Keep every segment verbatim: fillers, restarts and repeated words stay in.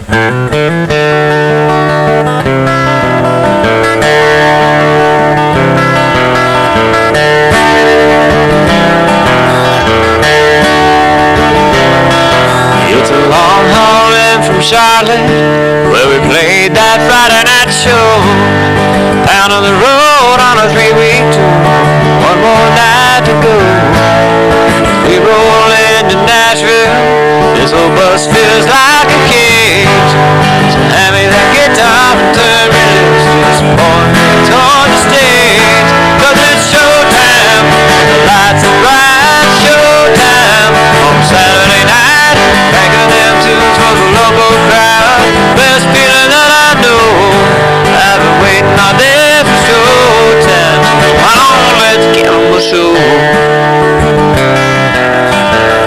It's a long haul in from Charlotte, where we played that Friday night show. Down on the road on a three-week tour, one more night to go. We roll into Nashville, this old bus feels like a cage. So hand me that guitar and turn me loose, just point toward the stage. Cause it's showtime, the lights are bright, showtime on Saturday night. Banging them tunes for the local crowd, best feeling that I know. I've been waiting all day for showtime, so why don't let's get on the show.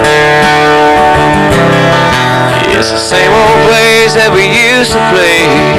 It's the same old place that we used to play.